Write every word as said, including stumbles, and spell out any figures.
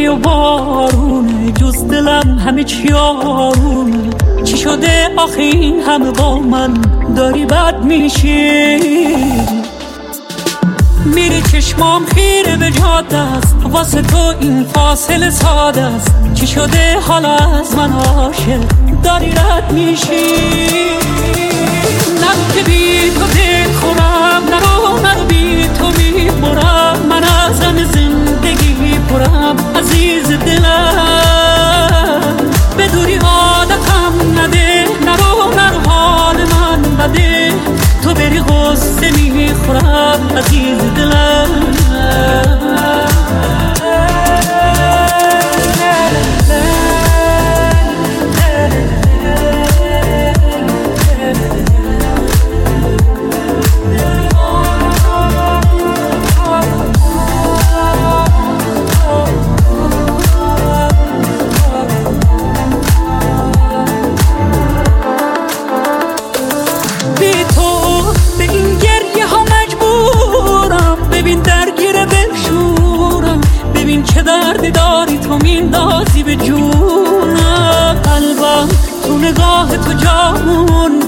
و بارونه، جز دلم همه چی آرومه. چی شده آخه این همه با من داری بد میشی؟ میری چشمام خیره به جاده است، واسه تو این فاصله ساده است. چی شده حالا از من عاشق داری رد میشی؟ نرو که بی تو دل خورم، نرو نرو بی تو میبرم. من از غم زندگی پرم عزیز دلم، به دوری عادتم نده. نرو نرو حال من بده، تو بری غصه میخورم عزیز دلم. چه دردی داری تو میندازی به جونم، قلبم تو نگاه تو جا موند.